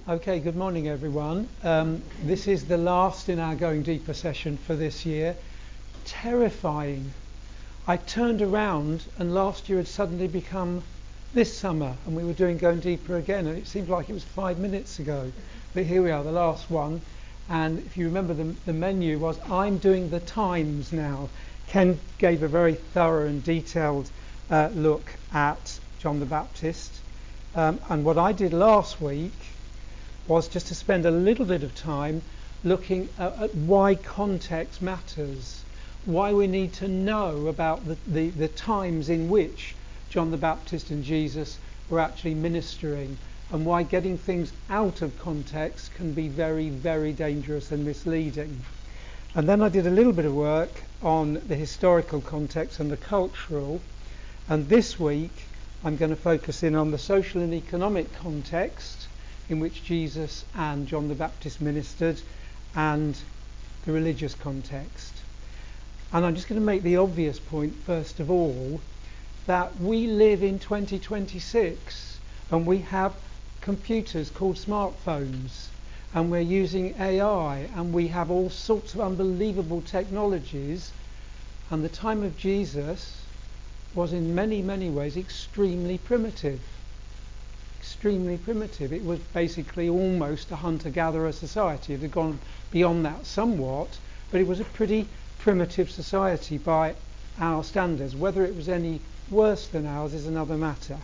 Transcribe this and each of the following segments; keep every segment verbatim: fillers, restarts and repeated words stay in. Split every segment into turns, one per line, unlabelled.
Okay, good morning everyone. Um, this is the last in our Going Deeper session for this year. Terrifying. I turned around and last year had suddenly become this summer and we were doing Going Deeper again, and it seemed like it was five minutes ago. But here we are, the last one. And if you remember, the, the menu was I'm doing the times now. Ken gave a very thorough and detailed uh, look at John the Baptist. Um, and what I did last week was just to spend a little bit of time looking at, at why context matters, why we need to know about the, the, the times in which John the Baptist and Jesus were actually ministering, and why getting things out of context can be very, very dangerous and misleading. And then I did a little bit of work on the historical context and the cultural, and this week I'm going to focus in on the social and economic context in which Jesus and John the Baptist ministered, and the religious context. And I'm just going to make the obvious point first of all, that we live in twenty twenty-six and we have computers called smartphones, and we're using A I, and we have all sorts of unbelievable technologies, and the time of Jesus was in many, many ways extremely primitive. Extremely primitive. It was basically almost a hunter-gatherer society. It had gone beyond that somewhat, but it was a pretty primitive society by our standards. Whether it was any worse than ours is another matter.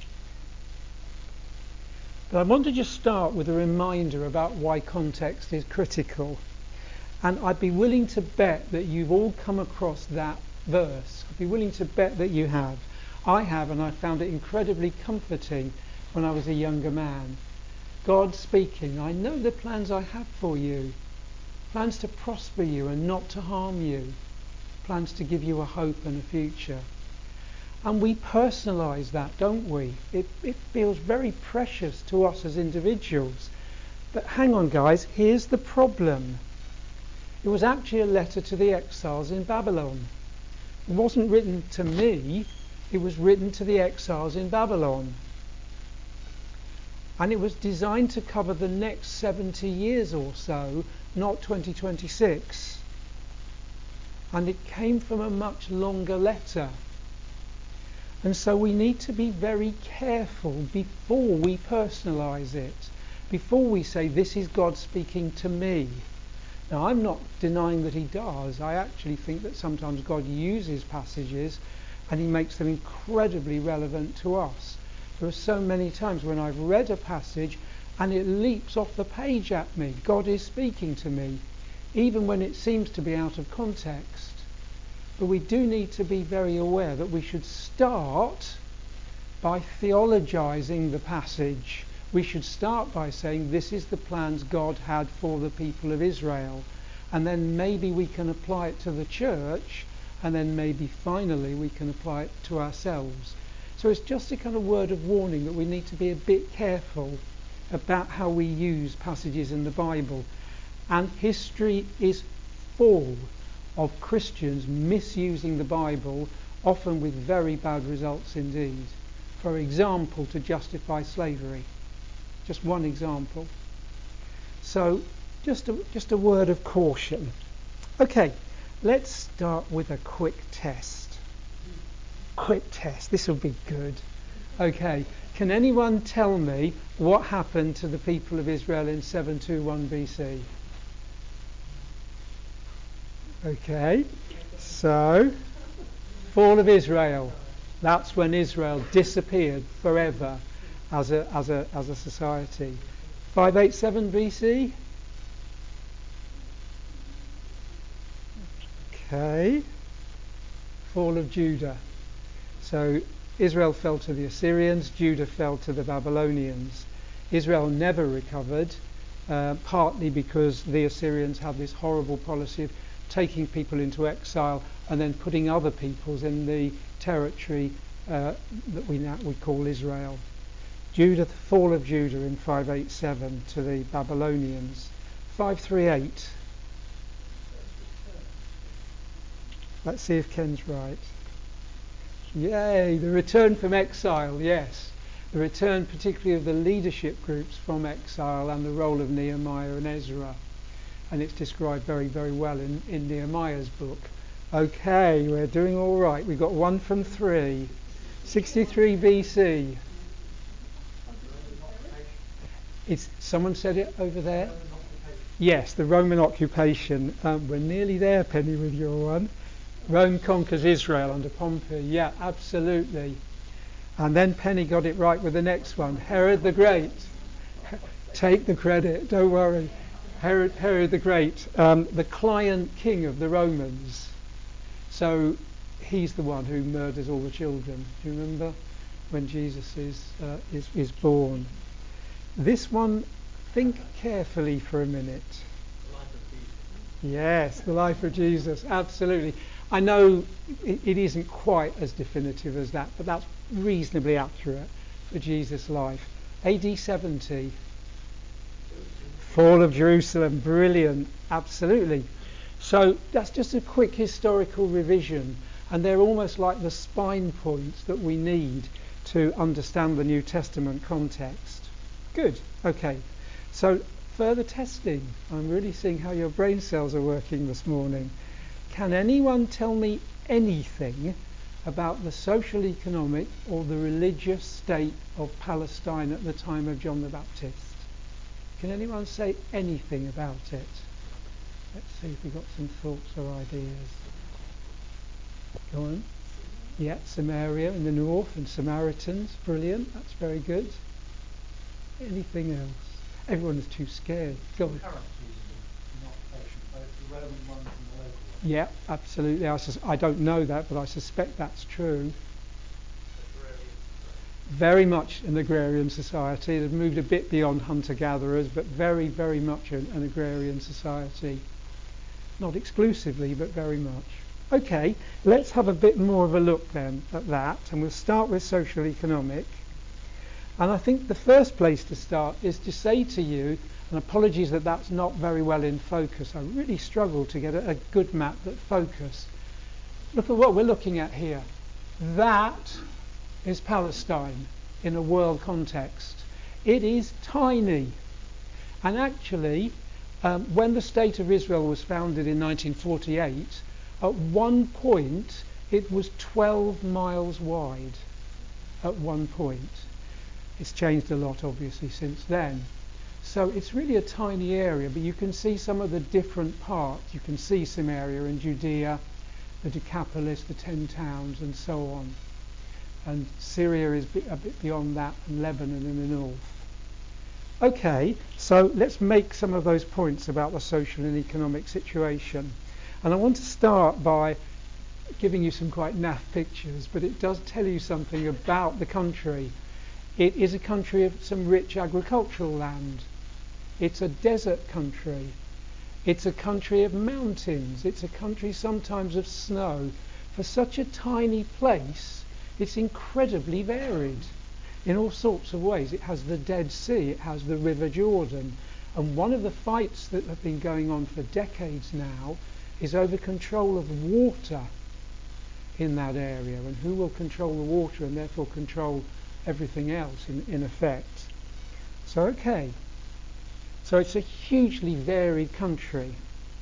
But I want to just start with a reminder about why context is critical. And I'd be willing to bet that you've all come across that verse. I'd be willing to bet that you have. I have, and I found it incredibly comforting when I was a younger man. God speaking, I know the plans I have for you. Plans to prosper you and not to harm you. Plans to give you a hope and a future. And we personalise that, don't we? It, it feels very precious to us as individuals. But hang on guys, here's the problem. It was actually a letter to the exiles in Babylon. It wasn't written to me, it was written to the exiles in Babylon. And it was designed to cover the next seventy years or so, not twenty twenty-six. And it came from a much longer letter. And so we need to be very careful before we personalise it, before we say, this is God speaking to me. Now, I'm not denying that he does. I actually think that sometimes God uses passages and he makes them incredibly relevant to us. There are so many times when I've read a passage and it leaps off the page at me. God is speaking to me, even when it seems to be out of context. But we do need to be very aware that we should start by theologizing the passage. We should start by saying this is the plans God had for the people of Israel. And then maybe we can apply it to the church, and then maybe finally we can apply it to ourselves. So it's just a kind of word of warning that we need to be a bit careful about how we use passages in the Bible. And history is full of Christians misusing the Bible, often with very bad results indeed. For example, to justify slavery. Just one example. So just a, just a word of caution. Okay, let's start with a quick test. Quick test. This will be good. Okay. Can anyone tell me what happened to the people of Israel in seven twenty-one B C? Okay. So, fall of Israel. That's when Israel disappeared forever as a as a as a society. five eighty-seven B C. Okay. Fall of Judah. So Israel fell to the Assyrians, Judah fell to the Babylonians. Israel never recovered, uh, partly because the Assyrians had this horrible policy of taking people into exile and then putting other peoples in the territory uh, that we now we call Israel. Judah, the fall of Judah in five eighty-seven to the Babylonians. five thirty-eight. Let's see if Ken's right. Yay, the return from exile, yes. the return particularly of the leadership groups from exile and the role of Nehemiah and Ezra. And it's described very, very well in, in Nehemiah's book. Okay, we're doing all right. We've got one from three. sixty-three B C. It's, someone said it over there? Yes, the Roman occupation. Um, we're nearly there, Penny, with your one. Rome conquers Israel under Pompey. Yeah, absolutely. And then Penny got it right with the next one. Herod the Great. Take the credit, don't worry. Herod, Herod the Great, um, the client king of the Romans. So he's the one who murders all the children. Do you remember when Jesus is uh, is, is born? This one, think carefully for a minute.
The life of Jesus.
Yes, the life of Jesus, absolutely. I know it, it isn't quite as definitive as that, but that's reasonably accurate for Jesus' life. A D seventy, fall of Jerusalem, brilliant, absolutely. So that's just a quick historical revision, and they're almost like the spine points that we need to understand the New Testament context. Good, okay. So further testing. I'm really seeing how your brain cells are working this morning. Can anyone tell me anything about the social, economic or the religious state of Palestine at the time of John the Baptist? Can anyone say anything about it? Let's see if we've got some thoughts or ideas. Go on. Yeah, Samaria in the north and Samaritans. Brilliant, that's very good. Anything else? Everyone is too scared. Go on.
Currencies in occupation, both the Roman ones and the local ones.
Yeah, absolutely. I, sus- I don't know that, but I suspect that's true. Very much an agrarian society. It had moved a bit beyond hunter-gatherers, but very, very much an, an agrarian society. Not exclusively, but very much. Okay, let's have a bit more of a look then at that, and we'll start with social economic. And I think the first place to start is to say to you, and apologies that that's not very well in focus, I really struggled to get a, a good map that focused. Look at what we're looking at here. That is Palestine in a world context. It is tiny. And actually, um, when the State of Israel was founded in nineteen forty-eight, at one point it was twelve miles wide. At one point. It's changed a lot, obviously, since then. So it's really a tiny area, but you can see some of the different parts. You can see Samaria and Judea, the Decapolis, the ten towns, and so on. And Syria is a bit beyond that, and Lebanon in the north. Okay, so let's make some of those points about the social and economic situation. And I want to start by giving you some quite naff pictures, but it does tell you something about the country. It is a country of some rich agricultural land. It's a desert country. It's a country of mountains. It's a country sometimes of snow. For such a tiny place, it's incredibly varied in all sorts of ways. It has the Dead Sea, it has the River Jordan, and one of the fights that have been going on for decades now is over control of water in that area, and who will control the water and therefore control everything else in, in effect. So okay, so it's a hugely varied country,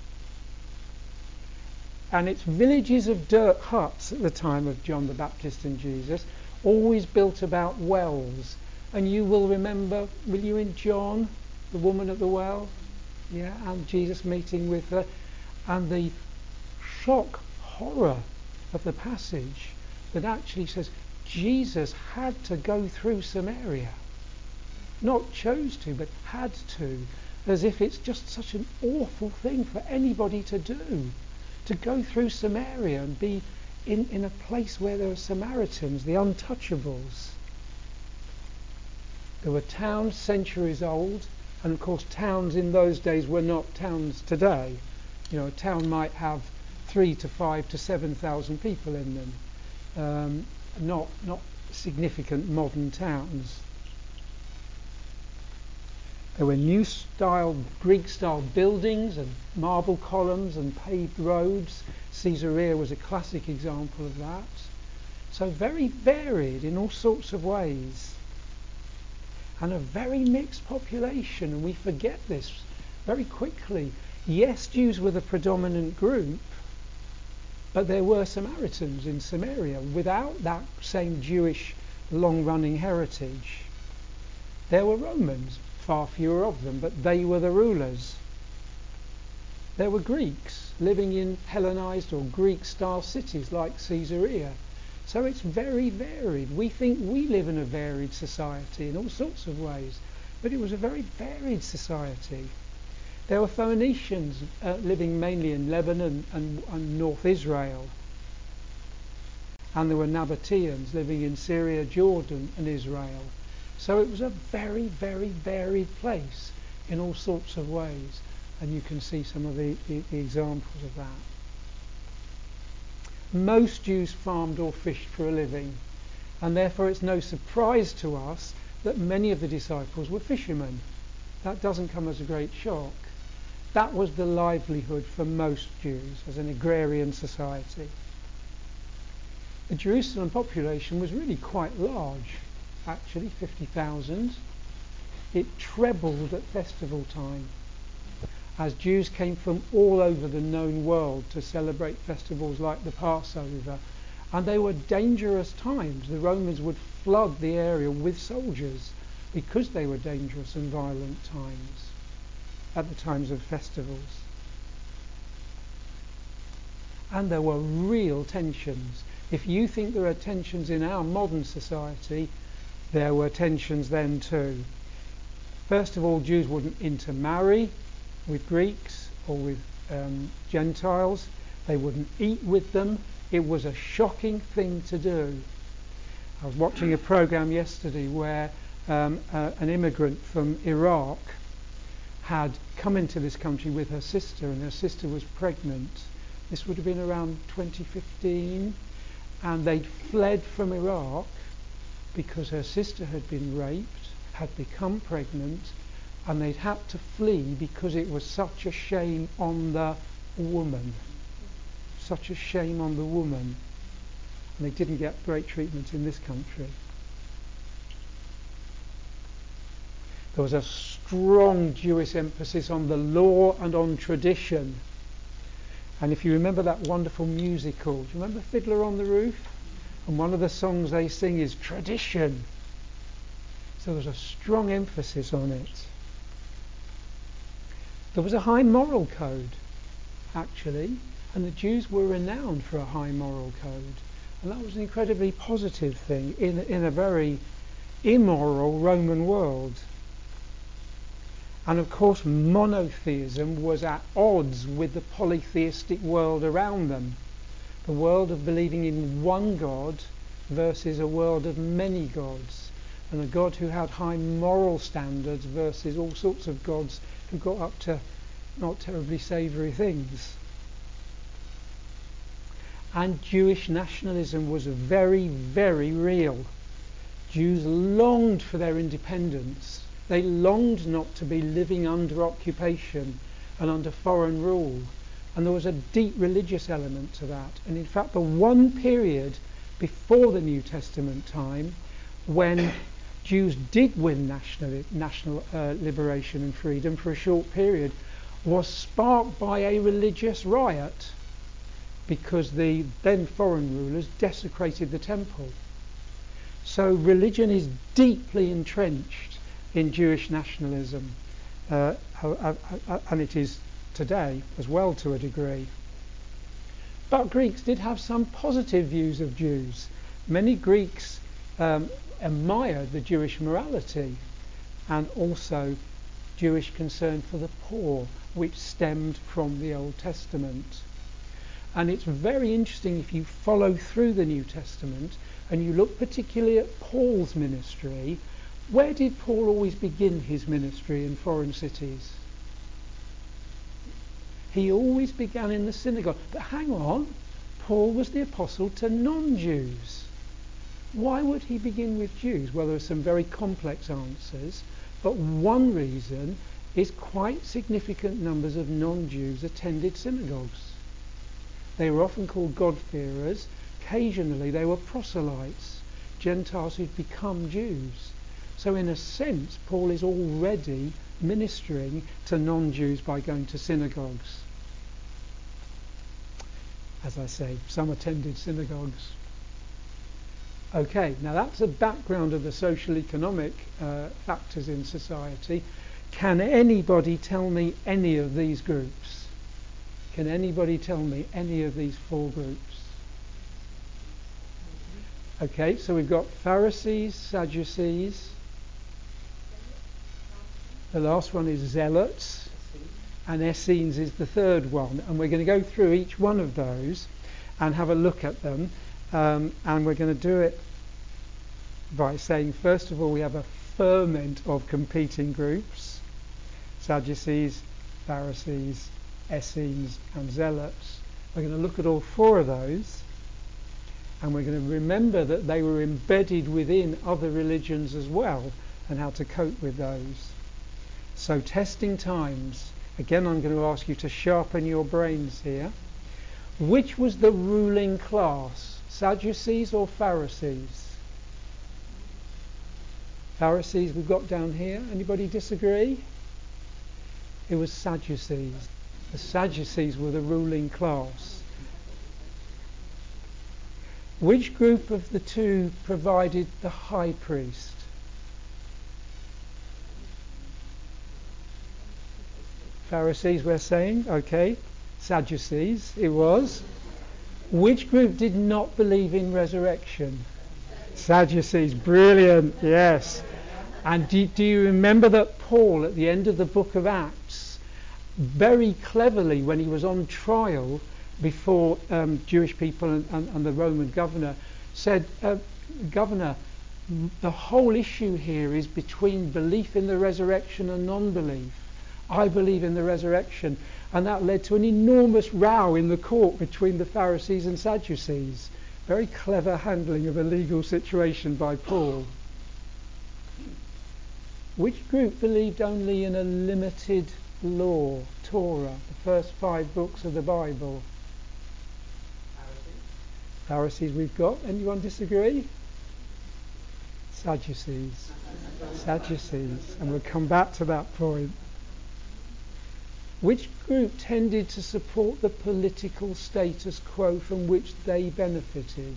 and it's villages of dirt huts at the time of John the Baptist and Jesus, always built about wells. And you will remember, will you, in John, the woman at the well, yeah, and Jesus meeting with her, and the shock horror of the passage that actually says Jesus had to go through Samaria. Not chose to, but had to, as if it's just such an awful thing for anybody to do, to go through Samaria and be in, in a place where there are Samaritans, the untouchables. There were towns centuries old, and of course towns in those days were not towns today. You know, a town might have three to five to seven thousand people in them. Um, not not significant modern towns. There were new style, Greek style buildings and marble columns and paved roads. Caesarea was a classic example of that. So very varied in all sorts of ways. and a very mixed population, and we forget this very quickly. Yes, Jews were the predominant group, but there were Samaritans in Samaria without that same Jewish long-running heritage. There were Romans, far fewer of them, but they were the rulers. There were Greeks living in Hellenized or Greek-style cities like Caesarea. So it's very varied. We think we live in a varied society in all sorts of ways, but it was a very varied society. There were Phoenicians uh, living mainly in Lebanon and, and North Israel. And there were Nabateans living in Syria, Jordan and Israel. So it was a very, very varied place in all sorts of ways. And you can see some of the, the, the examples of that. Most Jews farmed or fished for a living, and therefore it's no surprise to us that many of the disciples were fishermen. That doesn't come as a great shock. That was the livelihood for most Jews as an agrarian society. The Jerusalem population was really quite large, actually, fifty thousand. It trebled at festival time, as Jews came from all over the known world to celebrate festivals like the Passover. And they were dangerous times. The Romans would flood the area with soldiers because they were dangerous and violent times at the times of festivals. And there were real tensions. If you think there are tensions in our modern society, there were tensions then too. First of all, Jews wouldn't intermarry with Greeks or with um, Gentiles. They wouldn't eat with them. It was a shocking thing to do. I was watching a program yesterday where um, uh, an immigrant from Iraq had come into this country with her sister, and her sister was pregnant. This would have been around twenty fifteen, and they'd fled from Iraq because her sister had been raped, had become pregnant, and they'd had to flee because it was such a shame on the woman. Such a shame on the woman. And they didn't get great treatment in this country. There was a strong Jewish emphasis on the law and on tradition. And if you remember that wonderful musical, do you remember Fiddler on the Roof? And one of the songs they sing is tradition. So there's a strong emphasis on it. There was a high moral code, actually, and the Jews were renowned for a high moral code. And that was an incredibly positive thing in, in a very immoral Roman world. And of course, monotheism was at odds with the polytheistic world around them. The world of believing in one God versus a world of many gods. And a God who had high moral standards versus all sorts of gods who got up to not terribly savoury things. And Jewish nationalism was very, very real. Jews longed for their independence. They longed not to be living under occupation and under foreign rule. And there was a deep religious element to that. And in fact, the one period before the New Testament time when Jews did win national, national uh, liberation and freedom for a short period was sparked by a religious riot because the then foreign rulers desecrated the temple. So religion is deeply entrenched in Jewish nationalism, uh, uh, uh, and it is today as well to a degree. But Greeks did have some positive views of Jews. Many Greeks um, admired the Jewish morality and also Jewish concern for the poor, which stemmed from the Old Testament. And it's very interesting if you follow through the New Testament and you look particularly at Paul's ministry. Where did Paul always begin his ministry in foreign cities? He always began in the synagogue. But hang on, Paul was the apostle to non-Jews. Why would he begin with Jews? Well, there are some very complex answers, but one reason is quite significant numbers of non-Jews attended synagogues. They were often called God-fearers. Occasionally they were proselytes, Gentiles who'd become Jews. So in a sense, Paul is already ministering to non-Jews by going to synagogues. As I say, some attended synagogues. Okay, now that's a background of the social economic uh, factors in society. Can anybody tell me any of these groups? Can anybody tell me any of these four groups? Okay, so we've got Pharisees, Sadducees. The last one is Zealots, and Essenes is the third one. And we're going to go through each one of those and have a look at them. Um, and we're going to do it by saying, first of all, we have a ferment of competing groups: Sadducees, Pharisees, Essenes, and Zealots. We're going to look at all four of those, and we're going to remember that they were embedded within other religions as well, and how to cope with those. So testing times. Again, I'm going to ask you to sharpen your brains here. Which was the ruling class, Sadducees or Pharisees? Pharisees we've got down here. Anybody disagree? It was Sadducees. The Sadducees were the ruling class. Which group of the two provided the high priest? Pharisees, we're saying. Okay. Sadducees, it was. Which group did not believe in resurrection? Sadducees. Brilliant. Yes. And do, do you remember that Paul, at the end of the book of Acts, very cleverly, when he was on trial before um, Jewish people and, and, and the Roman governor, said, uh, Governor, the whole issue here is between belief in the resurrection and non-belief. I believe in the resurrection. And that led to an enormous row in the court between the Pharisees and Sadducees. Very clever handling of a legal situation by Paul. Which group believed only in a limited law, Torah, the first five books of the Bible? Pharisees. Pharisees we've got. Anyone disagree? Sadducees. Sadducees. And we'll come back to that point. Which group tended to support the political status quo from which they benefited?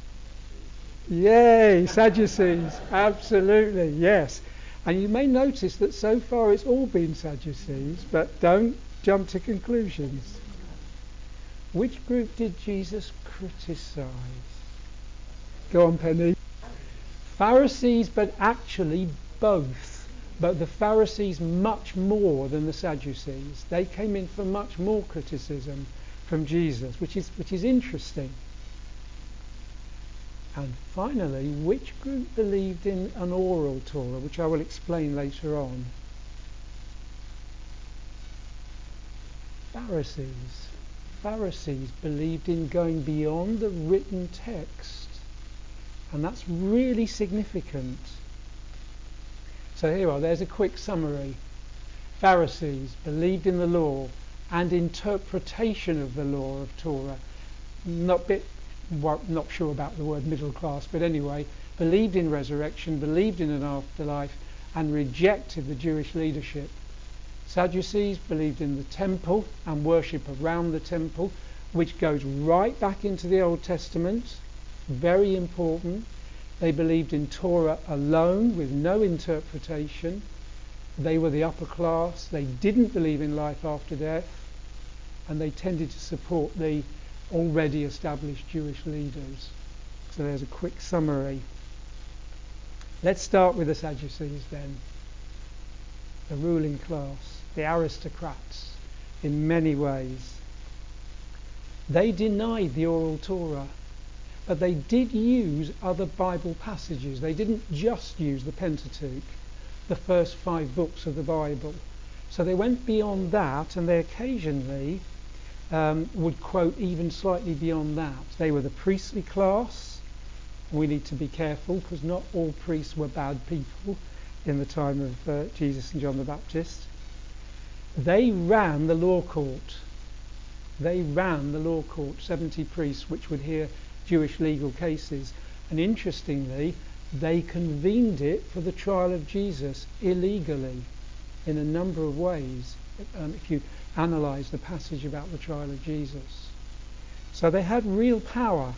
Yay, Sadducees. Absolutely, yes. And you may notice that so far it's all been Sadducees, but don't jump to conclusions. Which group did Jesus criticize? Go on, Penny. Pharisees, but actually both. But the Pharisees much more than the Sadducees. They came in for much more criticism from Jesus, which is which is interesting. And finally, which group believed in an oral Torah, which I will explain later on? Pharisees. Pharisees believed in going beyond the written text. And that's really significant. So here are, there's a quick summary. Pharisees believed in the law and interpretation of the law of Torah. Not bit, well, not sure about the word middle class, but anyway, believed in resurrection, believed in an afterlife, and rejected the Jewish leadership. Sadducees believed in the temple and worship around the temple, which goes right back into the Old Testament. Very important. They believed in Torah alone with no interpretation. They were the upper class. They didn't believe in life after death, and they tended to support the already established Jewish leaders. So there's a quick summary. Let's start with the Sadducees then. The ruling class, the aristocrats, in many ways. They denied the oral Torah, but they did use other Bible passages. They didn't just use the Pentateuch, the first five books of the Bible. So they went beyond that, and they occasionally um, would quote even slightly beyond that. They were the priestly class. We need to be careful, because not all priests were bad people in the time of uh, Jesus and John the Baptist. They ran the law court. They ran the law court, seventy priests which would hear Jewish legal cases. And interestingly, They convened it for the trial of Jesus illegally in a number of ways, um, if you analyse the passage about the trial of Jesus. So they had real power.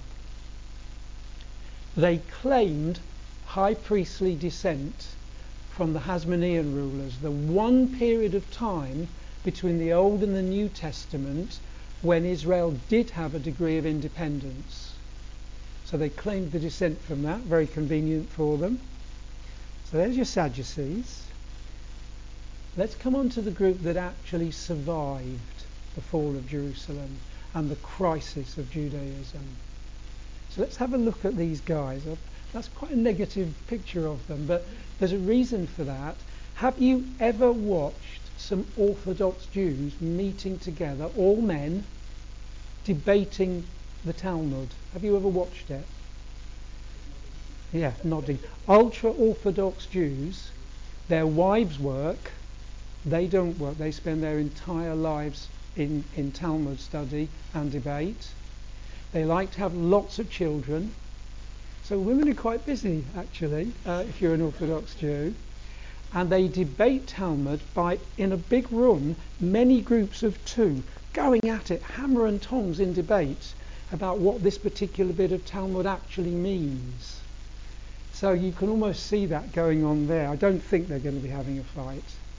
They claimed high priestly descent from the Hasmonean rulers, the one period of time between the Old and the New Testament when Israel did have a degree of independence. So they claimed the descent from that, very convenient for them. So there's your Sadducees. Let's come on to the group that actually survived the fall of Jerusalem and the crisis of Judaism. So let's have a look at these guys. That's quite a negative picture of them, but there's a reason for that. Have you ever watched some Orthodox Jews meeting together, all men, debating the Talmud? Have you ever watched it? Yeah, nodding. Ultra-Orthodox Jews, their wives work, they don't work. They spend their entire lives in, in Talmud study and debate. They like to have lots of children. So women are quite busy, actually, uh, if you're an Orthodox Jew. And they debate Talmud by, in a big room, many groups of two, going at it, hammer and tongs in debate about what this particular bit of Talmud actually means. So you can almost see that going on there. I don't think they're going to be having a fight.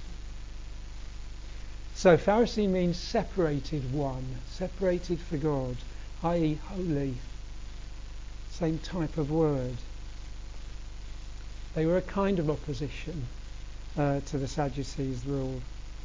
So Pharisee means separated one, separated for God, that is holy. Same type of word. They were a kind of opposition uh, to the Sadducees' rule.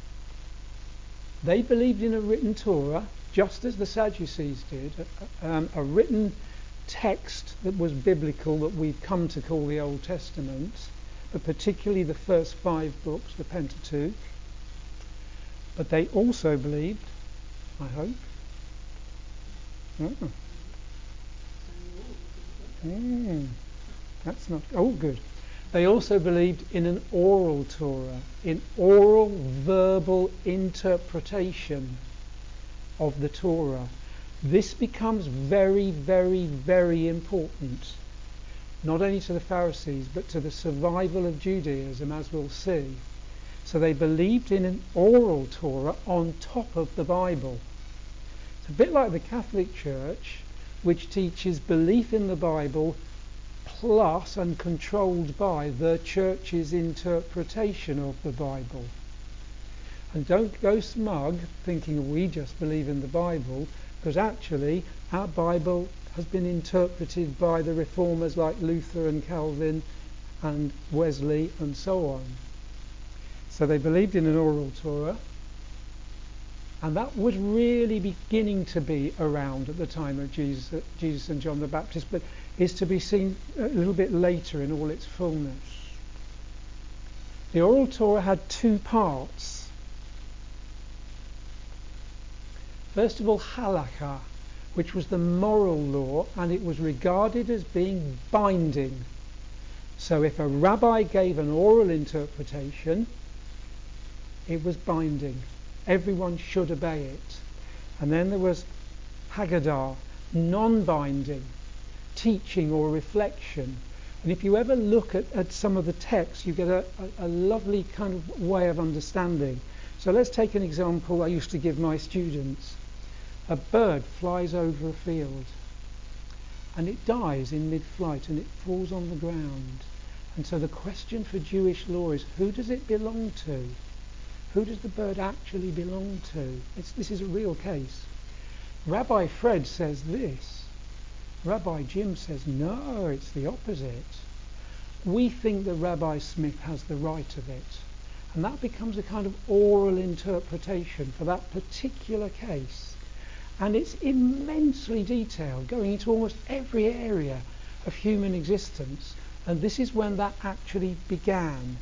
They believed in a written Torah, just as the Sadducees did, a, um, a written text that was biblical that we've come to call the Old Testament, but particularly the first five books, the Pentateuch. But they also believed, I hope, oh, mm, that's not, oh good. They also believed in an oral Torah, in oral verbal interpretation of the Torah. This becomes very, very, very important, not only to the Pharisees, but to the survival of Judaism, as we'll see. So they believed in an oral Torah on top of the Bible. It's a bit like the Catholic Church, which teaches belief in the Bible plus and controlled by the Church's interpretation of the Bible. And don't go smug thinking we just believe in the Bible, because actually our Bible has been interpreted by the reformers like Luther and Calvin and Wesley and so on. So they believed in an oral Torah, and that was really beginning to be around at the time of Jesus, Jesus and John the Baptist, but is to be seen a little bit later in all its fullness. The oral Torah had two parts. First of all, halakha, which was the moral law, and it was regarded as being binding. So if a rabbi gave an oral interpretation, it was binding. Everyone should obey it. And then there was Haggadah, non-binding, teaching or reflection. And if you ever look at, at some of the texts, you get a, a, a lovely kind of way of understanding. So let's take an example I used to give my students. A bird flies over a field and it dies in mid-flight and it falls on the ground. And so the question for Jewish law is, who does it belong to? Who does the bird actually belong to? It's, this is a real case. Rabbi Fred says this. Rabbi Jim says, no, it's the opposite. We think that Rabbi Smith has the right of it. And that becomes a kind of oral interpretation for that particular case. And it's immensely detailed, going into almost every area of human existence. And this is when that actually began.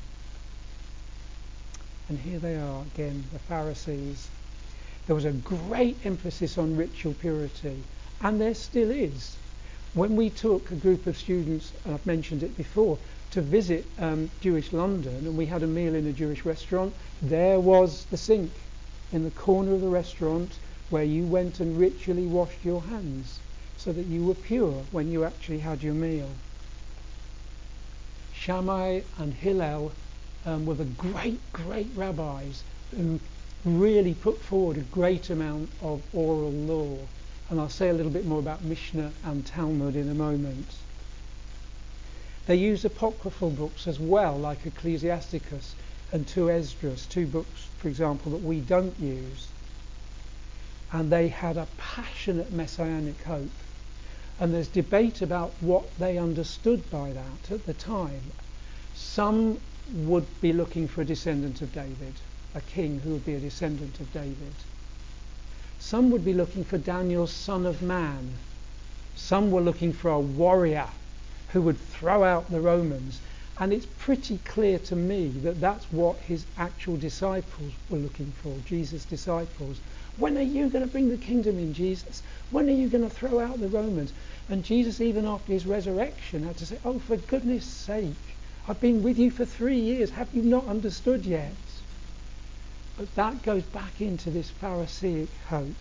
And here they are again, the Pharisees. There was a great emphasis on ritual purity, and there still is. When we took a group of students, and I've mentioned it before, to visit um, Jewish London, and we had a meal in a Jewish restaurant, there was the sink in the corner of the restaurant where you went and ritually washed your hands so that you were pure when you actually had your meal. Shammai and Hillel um, were the great, great rabbis who really put forward a great amount of oral law. And I'll say a little bit more about Mishnah and Talmud in a moment. They used apocryphal books as well, like Ecclesiasticus and two Esdras, two books, for example, that we don't use. And they had a passionate messianic hope. And there's debate about what they understood by that at the time. Some would be looking for a descendant of David, a king who would be a descendant of David. Some would be looking for Daniel's son of man. Some were looking for a warrior who would throw out the Romans. And it's pretty clear to me that that's what his actual disciples were looking for, Jesus' disciples. When are you going to bring the kingdom in, Jesus? When are you going to throw out the Romans? And Jesus, even after his resurrection, had to say, oh, for goodness sake, I've been with you for three years. Have you not understood yet? But that goes back into this Pharisaic hope.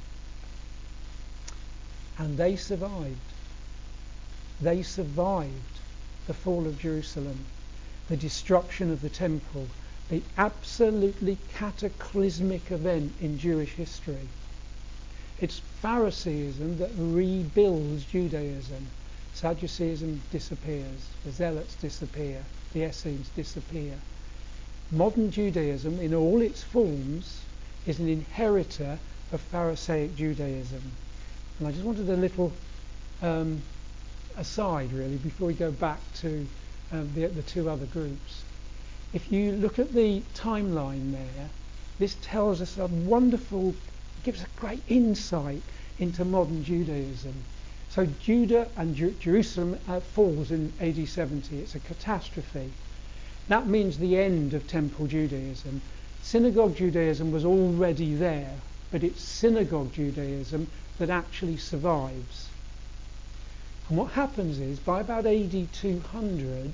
And they survived. They survived the fall of Jerusalem, the destruction of the temple, the absolutely cataclysmic event in Jewish history. It's Pharisaism that rebuilds Judaism. Sadduceeism disappears, the Zealots disappear, the Essenes disappear. Modern Judaism, in all its forms, is an inheritor of Pharisaic Judaism. And I just wanted a little um, aside, really, before we go back to um, the, the two other groups. If you look at the timeline there, this tells us a wonderful, gives a great insight into modern Judaism. So Judah and Jer- Jerusalem uh, falls in A D seventy. It's a catastrophe. That means the end of Temple Judaism. Synagogue Judaism was already there, but it's Synagogue Judaism that actually survives. And what happens is, by about A D two hundred,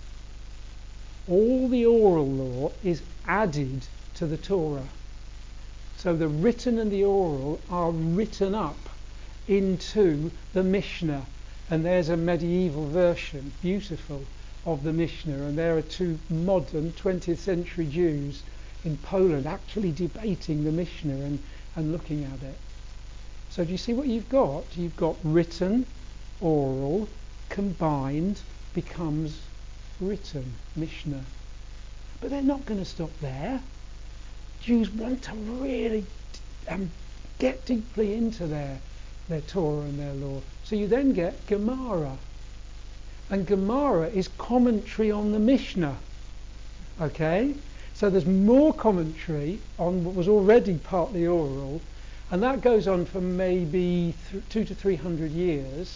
all the oral law is added to the Torah. So the written and the oral are written up into the Mishnah. And there's a medieval version, beautiful, of the Mishnah. And there are two modern twentieth century Jews in Poland actually debating the Mishnah and, and looking at it. So do you see what you've got? You've got written, oral, combined, becomes written, Mishnah. But they're not going to stop there. Jews want to really um, get deeply into their, their Torah and their law. So you then get Gemara. And Gemara is commentary on the Mishnah. Okay? So there's more commentary on what was already partly oral, and that goes on for maybe th- two to three hundred years.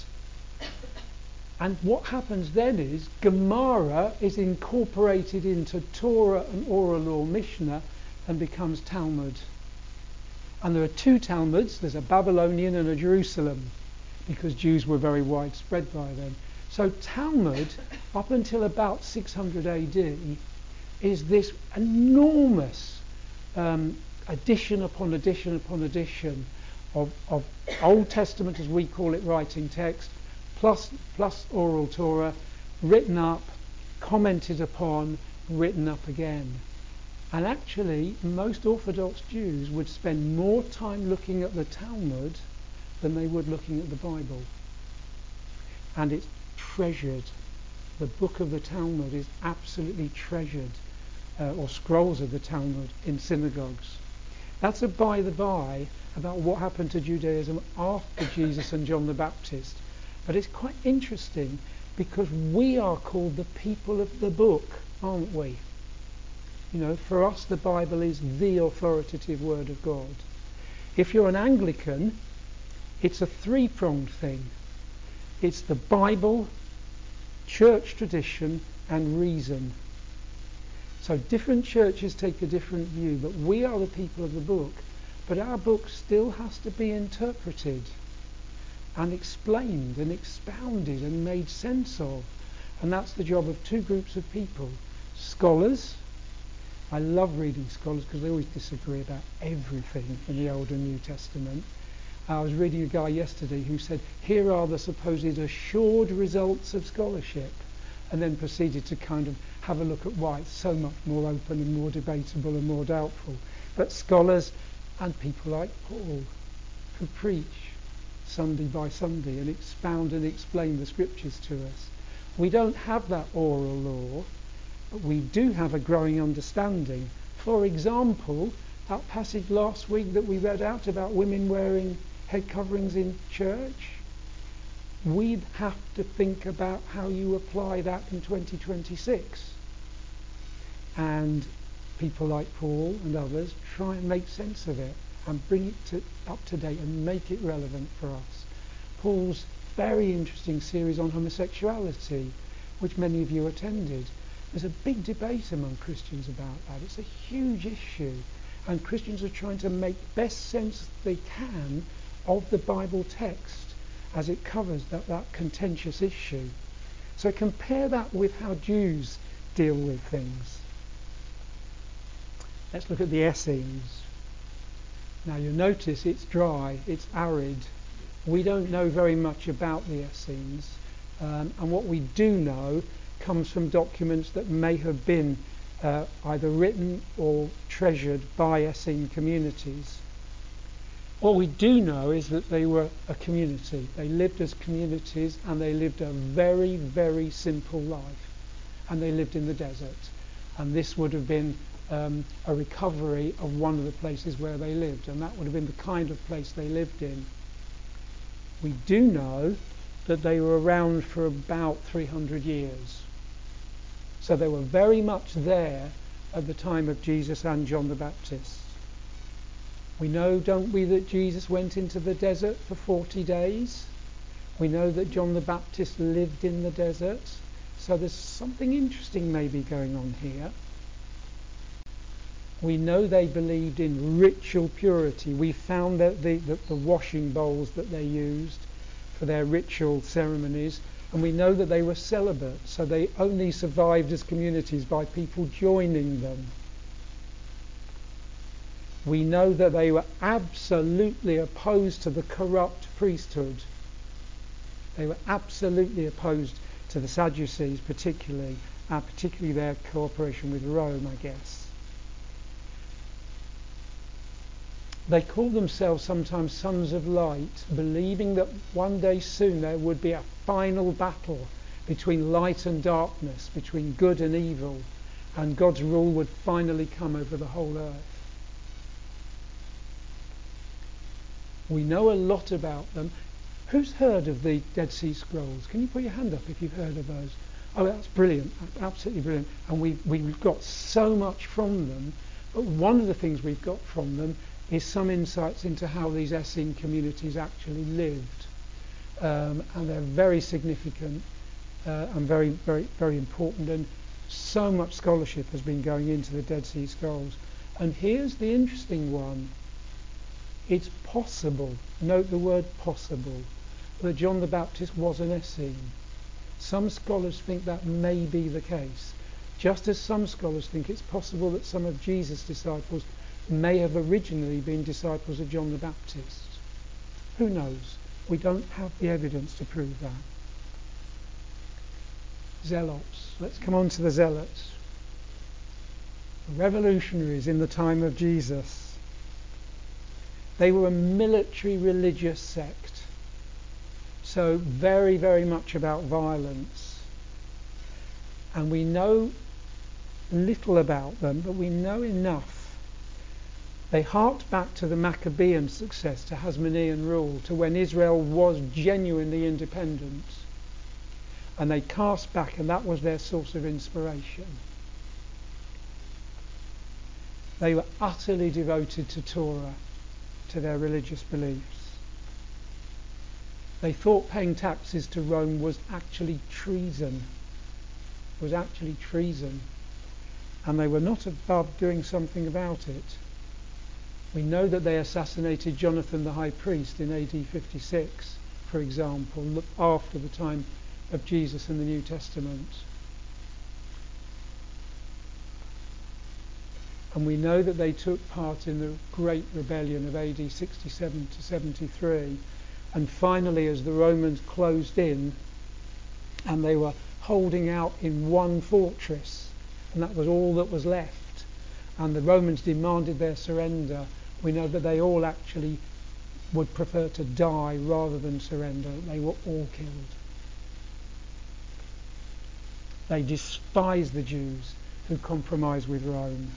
And what happens then is Gemara is incorporated into Torah and oral law Mishnah and becomes Talmud. And there are two Talmuds. There's a Babylonian and a Jerusalem, because Jews were very widespread by then. So Talmud, up until about six hundred A D, is this enormous um, addition upon addition upon addition of, of Old Testament, as we call it, writing text, plus plus oral Torah, written up, commented upon, written up again. And actually, most Orthodox Jews would spend more time looking at the Talmud than they would looking at the Bible. And it's treasured. The book of the Talmud is absolutely treasured, uh, or scrolls of the Talmud in synagogues. That's a by the by about what happened to Judaism after Jesus and John the Baptist. But it's quite interesting because we are called the people of the book, aren't we? You know, for us the Bible is the authoritative word of God. If you're an Anglican, it's a three-pronged thing. It's the Bible, church tradition, and reason. So different churches take a different view, but we are the people of the book. But our book still has to be interpreted and explained and expounded and made sense of. And that's the job of two groups of people. Scholars. I love reading scholars because they always disagree about everything in the Old and New Testament. I was reading a guy yesterday who said, here are the supposed assured results of scholarship. and then proceeded to kind of have a look at why it's so much more open and more debatable and more doubtful. But scholars and people like Paul, who preach Sunday by Sunday and expound and explain the scriptures to us. We don't have that oral law, but we do have a growing understanding. For example, that passage last week that we read out about women wearing head coverings in church, we'd have to think about how you apply that in twenty twenty-six. And people like Paul and others try and make sense of it and bring it to, up to date and make it relevant for us. Paul's very interesting series on homosexuality, which many of you attended. There's a big debate among Christians about that. It's a huge issue, and Christians are trying to make best sense they can of the Bible text as it covers that, that contentious issue. So compare that with how Jews deal with things. Let's look at the Essenes. Now you'll notice it's dry, it's arid. We don't know very much about the Essenes, um, and what we do know comes from documents that may have been uh, either written or treasured by Essene communities. What we do know is that they were a community. They lived as communities, and they lived a very, very simple life. And they lived in the desert. And this would have been um, a recovery of one of the places where they lived, and that would have been the kind of place they lived in. We do know that they were around for about three hundred years. So they were very much there at the time of Jesus and John the Baptist. We know, don't we, that Jesus went into the desert for forty days. We know that John the Baptist lived in the desert. So there's something interesting maybe going on here. We know they believed in ritual purity. We found that the, the, the washing bowls that they used for their ritual ceremonies, and we know that they were celibate, so they only survived as communities by people joining them. We know that they were absolutely opposed to the corrupt priesthood. They were absolutely opposed to the Sadducees, particularly, and particularly their cooperation with Rome, I guess. They call themselves sometimes sons of light, believing that one day soon there would be a final battle between light and darkness, between good and evil, and God's rule would finally come over the whole earth. We know a lot about them. Who's heard of the Dead Sea Scrolls? Can you put your hand up if you've heard of those? Oh, that's brilliant, absolutely brilliant. And we've, we've got so much from them, but one of the things we've got from them is some insights into how these Essene communities actually lived. Um, and they're very significant uh, and very, very, very important. And so much scholarship has been going into the Dead Sea Scrolls. And here's the interesting one. It's possible, note the word possible, that John the Baptist was an Essene. Some scholars think that may be the case, just as some scholars think it's possible that some of Jesus' disciples may have originally been disciples of John the Baptist. Who knows? We don't have the evidence to prove that. Zealots. Let's come on to the Zealots. The revolutionaries in the time of Jesus. They were a military religious sect. So very, very much about violence. And we know little about them, but we know enough. They harked back to the Maccabean success, to Hasmonean rule, to when Israel was genuinely independent. And they cast back, and that was their source of inspiration. They were utterly devoted to Torah, to their religious beliefs. They thought paying taxes to Rome was actually treason. Was actually treason. And they were not above doing something about it. We know that they assassinated Jonathan the high priest in A D fifty-six, for example, after the time of Jesus in the New Testament. And we know that they took part in the Great Rebellion of A D sixty-seven to seventy-three. And finally, as the Romans closed in and they were holding out in one fortress, and that was all that was left. And the Romans demanded their surrender. We know that they all actually would prefer to die rather than surrender. They were all killed. They despised the Jews who compromised with Rome.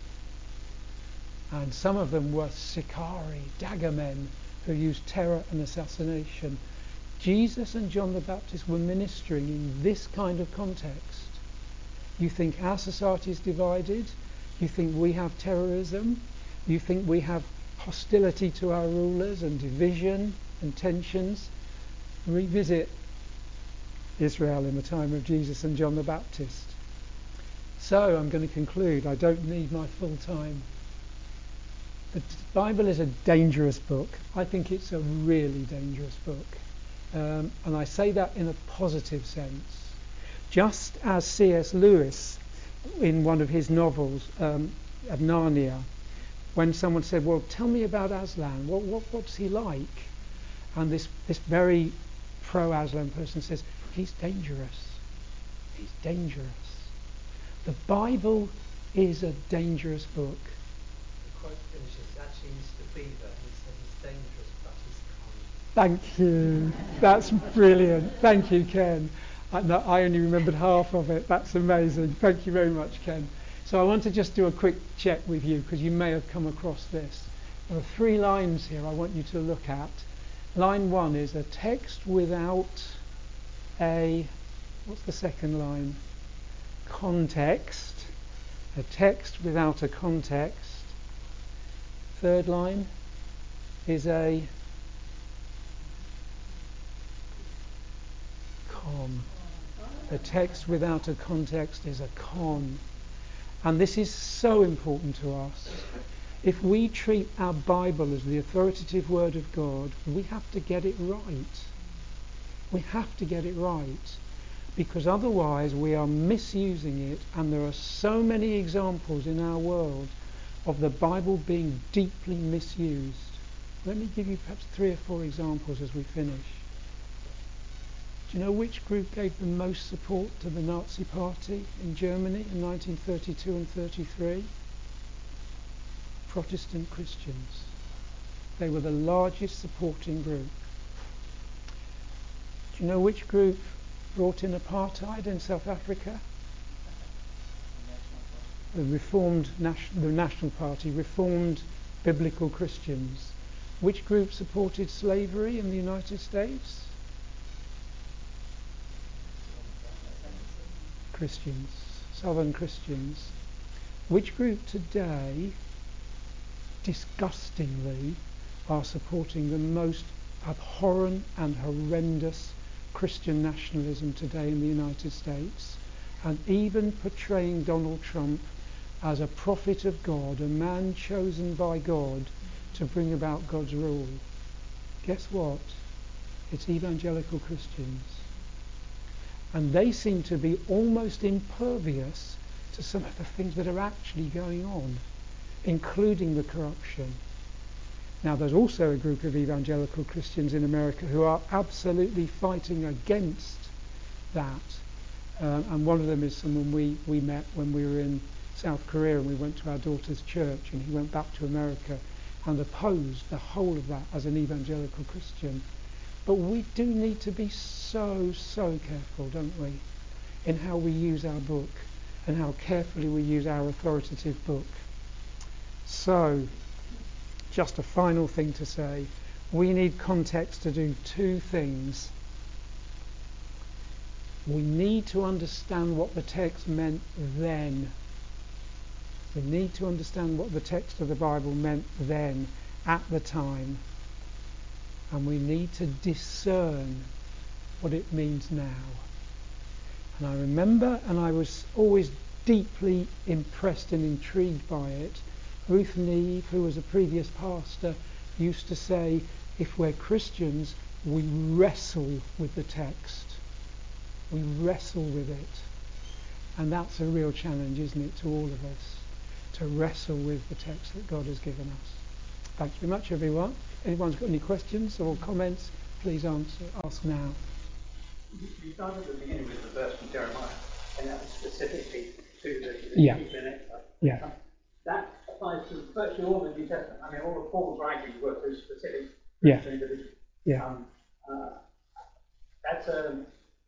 And some of them were Sicarii, dagger men, who used terror and assassination. Jesus and John the Baptist were ministering in this kind of context. You think our society is divided? You think we have terrorism? You think we have hostility to our rulers and division and tensions? Revisit Israel in the time of Jesus and John the Baptist. So I'm going to conclude. I don't need my full time. The Bible is a dangerous book. I think it's a really dangerous book. Um, and I say that in a positive sense. Just as C S Lewis, in one of his novels, um, of Narnia, when someone said, well, tell me about Aslan, what, what, what's he like? And this, this very pro-Aslan person says, he's dangerous. He's dangerous. The Bible is a dangerous book.
The quote finishes, actually Mister Beaver, he said he's dangerous, but he's kind.
Thank you. That's brilliant. Thank you, Ken. I, no, I only remembered half of it. That's amazing. Thank you very much, Ken. So I want to just do a quick check with you, because you may have come across this. There are three lines here I want you to look at. Line one is a text without a, what's the second line? Context. A text without a context. Third line is a con. A text without a context is a con. And this is so important to us. If we treat our Bible as the authoritative word of God, we have to get it right. We have to get it right. Because otherwise we are misusing it, and there are so many examples in our world of the Bible being deeply misused. Let me give you perhaps three or four examples as we finish. Do you know which group gave the most support to the Nazi Party in Germany in nineteen thirty-two and thirty-three? Protestant Christians. They were the largest supporting group. Do you know which group brought in apartheid in South Africa? The Reformed, the National Party, Reformed Biblical Christians. Which group supported slavery in the United States? Christians, Southern Christians. Which group today, disgustingly, are supporting the most abhorrent and horrendous Christian nationalism today in the United States, and even portraying Donald Trump as a prophet of God, a man chosen by God to bring about God's rule? Guess what? It's evangelical Christians. And they seem to be almost impervious to some of the things that are actually going on, including the corruption. Now, there's also a group of evangelical Christians in America who are absolutely fighting against that. Um, and one of them is someone we, we met when we were in South Korea, and we went to our daughter's church, and he went back to America and opposed the whole of that as an evangelical Christian. But we do need to be so, so careful, don't we, in how we use our book and how carefully we use our authoritative book. So, just a final thing to say. We need context to do two things. We need to understand what the text meant then. We need to understand what the text of the Bible meant then, at the time. And we need to discern what it means now. And I remember, and I was always deeply impressed and intrigued by it, Ruth Neve, who was a previous pastor, used to say, if we're Christians, we wrestle with the text. We wrestle with it. And that's a real challenge, isn't it, to all of us, to wrestle with the text that God has given us. Thanks very much, everyone. If anyone's got any questions or comments, please answer, ask now.
You started at the beginning with the verse from Jeremiah, and that was specifically to the, the
Yeah.
people in exile.
Yeah.
Um, that applies to virtually all the New Testament. I mean, all of Paul's writings were to specific
Yeah.
to individuals.
Yeah.
Um, uh, that's um,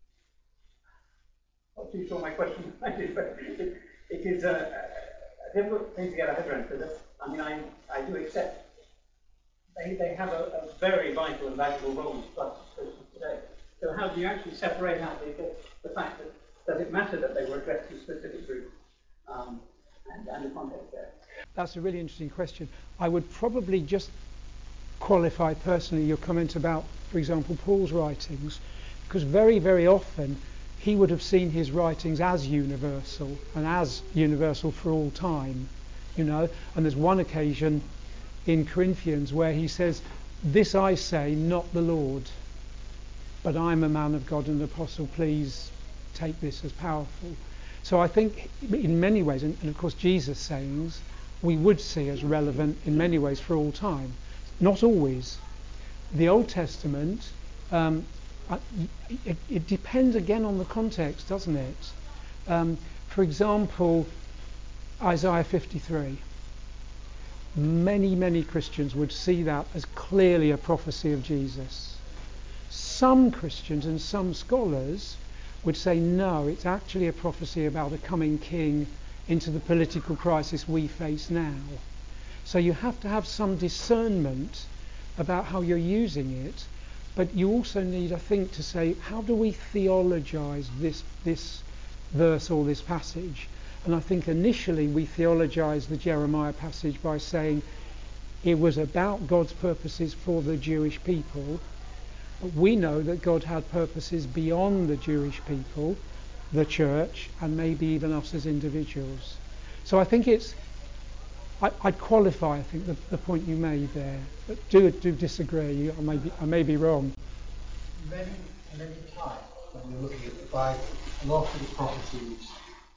not too sure my question, but it, it is a, a difficult thing to get a head around. Because I mean, I, I do accept they, they have a, a very vital and valuable role for Christians today. So how do you actually separate out the, the, the fact that does it matter that they were addressed to specific groups um, and, and the context there?
That's a really interesting question. I would probably just qualify personally your comment about, for example, Paul's writings, because very, very often he would have seen his writings as universal and as universal for all time, you know. And there's one occasion in Corinthians where he says, "This I say, not the Lord, but I'm a man of God and an apostle. Please take this as powerful." So I think in many ways, and, and of course Jesus' sayings, we would see as relevant in many ways for all time. Not always. The Old Testament, um, it, it depends again on the context, doesn't it? Um, for example, Isaiah fifty-three. Many, many Christians would see that as clearly a prophecy of Jesus. Some Christians and some scholars would say no, it's actually a prophecy about a coming king into the political crisis we face now. So you have to have some discernment about how you're using it, but you also need, I think, to say, how do we theologize this this verse or this passage? And I think initially we theologized the Jeremiah passage by saying it was about God's purposes for the Jewish people. But we know that God had purposes beyond the Jewish people, the church, and maybe even us as individuals. So I think it's, I, I'd qualify, I think, the, the point you made there. But do do disagree. I may be, I may be wrong.
Many, many times when you're looking at the Bible, a lot of the prophecies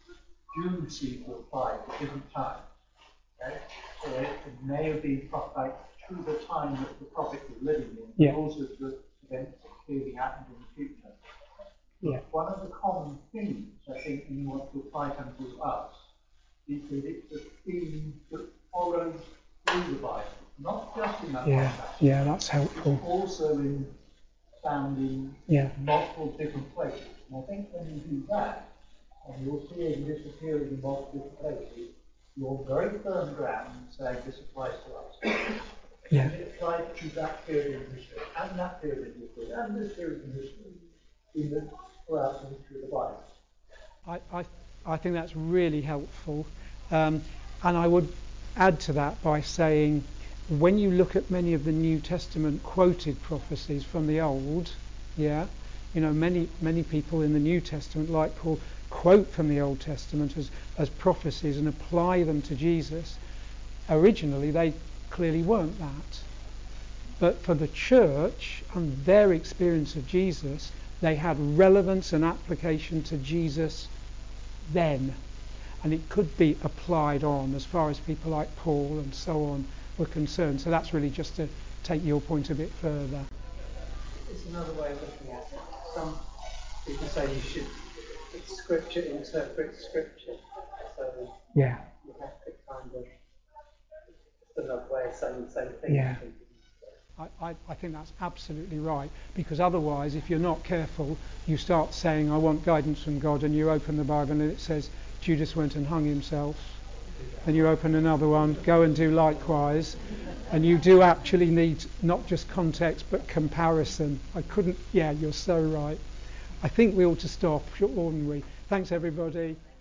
do seem to apply at different times. Okay? So it may have been prophesied to the time that the prophet was living in,
Yeah.
but also to events that clearly happened in the future.
Yeah.
One of the common themes, I think, you want to apply them to us, is that it's a theme that follows through the Bible, not just in that
Yeah.
context,
Yeah, that's
but
helpful.
also in found in
Yeah.
multiple different places. And I think when you do that, and you'll see it disappearing in multiple different places, you're very firm ground saying this applies to us.
Yeah.
And it applied to that period in history, and that period in history, and this period in history, in the, throughout the history of the Bible.
I, I, I think that's really helpful. Um, and I would add to that by saying, when you look at many of the New Testament quoted prophecies from the Old, yeah, you know, many many people in the New Testament, like Paul, quote from the Old Testament as, as prophecies and apply them to Jesus. Originally, they clearly weren't that. But for the church and their experience of Jesus, they had relevance and application to Jesus then. And it could be applied on as far as people like Paul and so on were concerned. So that's really just to take your point a bit further.
It's another way of looking at it. Some people say you should, it's scripture interprets scripture. So
Yeah.
you have to kind of, it's another way of saying the same thing.
Yeah. I, I, I think that's absolutely right, because otherwise, if you're not careful, you start saying, I want guidance from God, and you open the Bible and it says, Judas went and hung himself. And you open another one, go and do likewise. And you do actually need not just context, but comparison. I couldn't, yeah, you're so right. I think we ought to stop, oughtn't we? Thanks, everybody.